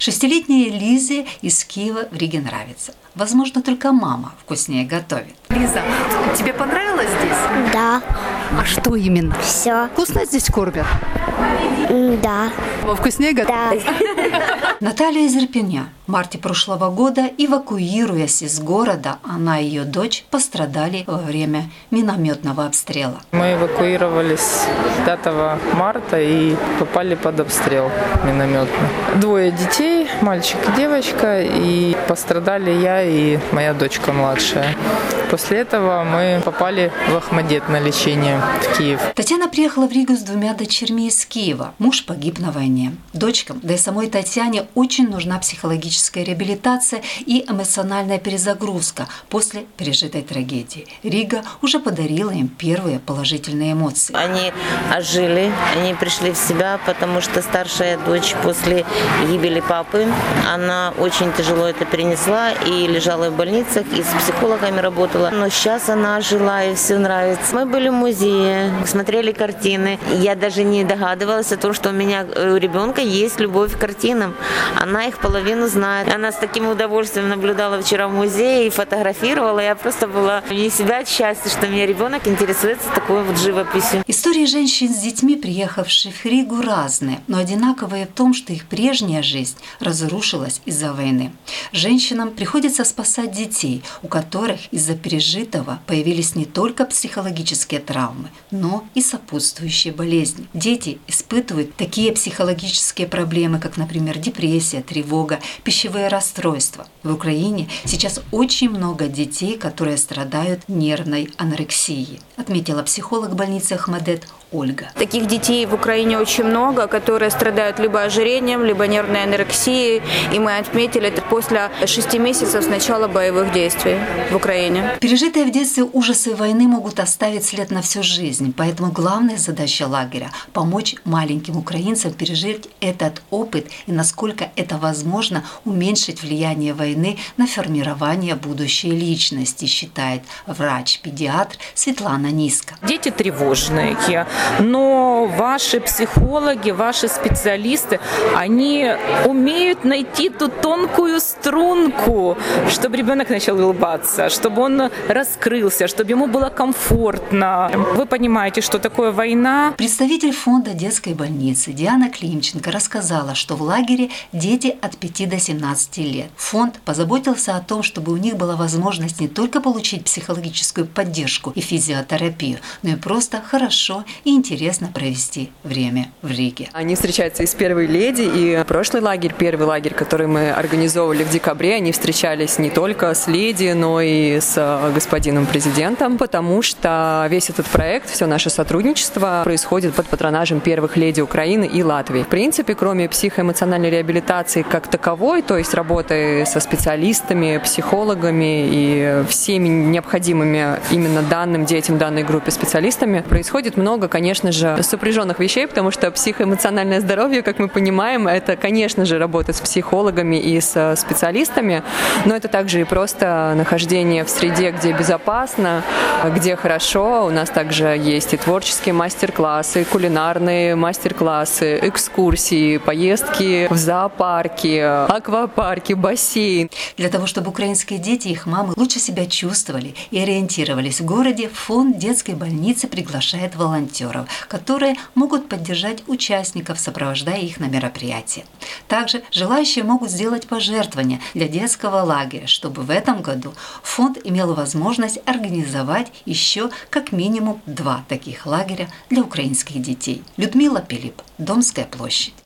Шестилетней Лизе из Киева в Риге нравится. Возможно, только мама вкуснее готовит. Лиза, тебе понравилось здесь? Да. А что именно? Все. Вкусно здесь кормят? Да. Вкуснее готовят? Да. Наталья из Ирпеня в марте прошлого года, эвакуируясь из города, она и ее дочь пострадали во время минометного обстрела. Мы эвакуировались 5 марта и попали под обстрел минометный. 2 детей, мальчик и девочка, и пострадали я и моя дочка младшая. После этого мы попали в Ахмадет на лечение в Киев. Татьяна приехала в Ригу с 2 дочерьми из Киева. Муж погиб на войне. Дочкам, да и самой Татьяне очень нужна психологическая реабилитация и эмоциональная перезагрузка после пережитой трагедии. Рига уже подарила им первые положительные эмоции. Они ожили, они пришли в себя, потому что старшая дочь после гибели папы, она очень тяжело это перенесла и лежала в больницах, и с психологами работала. Но сейчас она ожила, и все нравится. Мы были в музее, смотрели картины. Я даже не догадывалась о том, что у ребенка есть любовь к картинам. Она их половину знает. Она с таким удовольствием наблюдала вчера в музее и фотографировала. Я просто была вне себя от счастья, что у меня ребенок интересуется такой вот живописью. Истории женщин с детьми, приехавших в Ригу, разные, но одинаковые в том, что их прежняя жизнь разрушилась из-за войны. Женщинам приходится спасать детей, у которых из-за пережитого появились не только психологические травмы, но и сопутствующие болезни. Дети испытывают такие психологические проблемы, как, например, депрессия, тревога, пищевые расстройства. В Украине сейчас очень много детей, которые страдают нервной анорексией, отметила психолог больницы Ахмадет Ольга. Таких детей в Украине очень много, которые страдают либо ожирением, либо нервной анорексией. И мы отметили это после 6 месяцев с начала боевых действий в Украине. Пережитые в детстве ужасы войны могут оставить след на всю жизнь. Поэтому главная задача лагеря – помочь маленьким украинцам пережить этот опыт и, насколько это возможно, уменьшить влияние войны на формирование будущей личности, считает врач-педиатр Светлана Ниска. Дети тревожные, но ваши психологи, ваши специалисты, они умеют найти ту тонкую струнку, чтобы ребенок начал улыбаться, чтобы он раскрылся, чтобы ему было комфортно. Вы понимаете, что такое война. Представитель фонда детской больницы Диана Климченко рассказала, что в лагере дети от 5 до 17 лет. Фонд позаботился о том, чтобы у них была возможность не только получить психологическую поддержку и физиотерапию, но и просто хорошо и интересно провести время в Риге. Они встречаются и с первой леди, и прошлый лагерь, первый лагерь, который мы организовывали в декабре, они встречались не только с леди, но и с господином президентом, потому что весь этот проект, все наше сотрудничество происходит под патронажем первых леди Украины и Латвии. В принципе, кроме психоэмоциональной реабилитации как таковой, то есть работы со специалистами, психологами и всеми необходимыми именно данным детям, данной группе специалистами, происходит много, конечно же, сопряженных вещей, потому что психоэмоциональное здоровье, как мы понимаем, это, конечно же, работа с психологами и с специалистами, но это также и просто нахождение в среде, где безопасно, где хорошо. У нас также есть и творческие мастер-классы, и кулинарные мастер-классы, экскурсии, поездки в зоопарки, аквапарки, бассейн. Для того, чтобы украинские дети и их мамы лучше себя чувствовали и ориентировались в городе, фонд детской больницы приглашает волонтеров, которые могут поддержать участников, сопровождая их на мероприятия. Также желающие могут сделать пожертвования для детского лагеря, чтобы в этом году фонд имел возможность организовать еще как минимум 2 таких лагеря для украинских детей. Людмила Пилип, Домская площадь.